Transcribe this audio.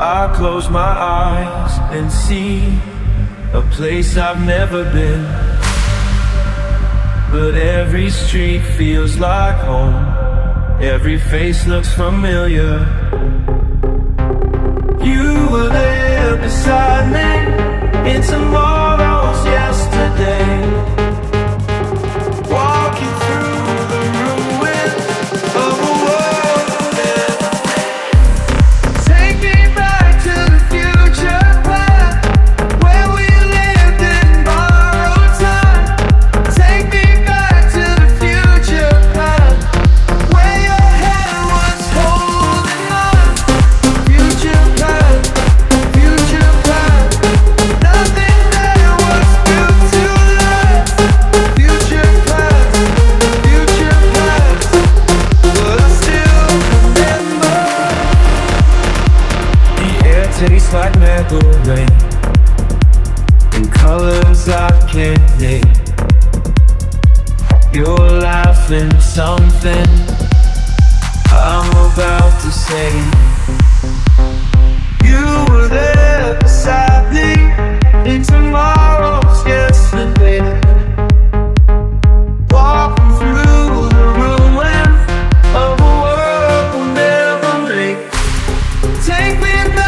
I close my eyes and see a place I've never been, but every street feels like home. Every face looks familiar. You were there beside me in tomorrow's yesterday, walking through the ruins of a world that take me back to the future path where we lived in borrowed time. Take me back to the future path where your head was holding on. Future path, future path. Nothing there was built to last. Future path, future path. But I still remember. The air tastes like metal rain in colors I can't name. You're laughing something I'm about to say. You were there beside me in tomorrow's yesterday, walking through the ruins of a world we'll never make. Take me back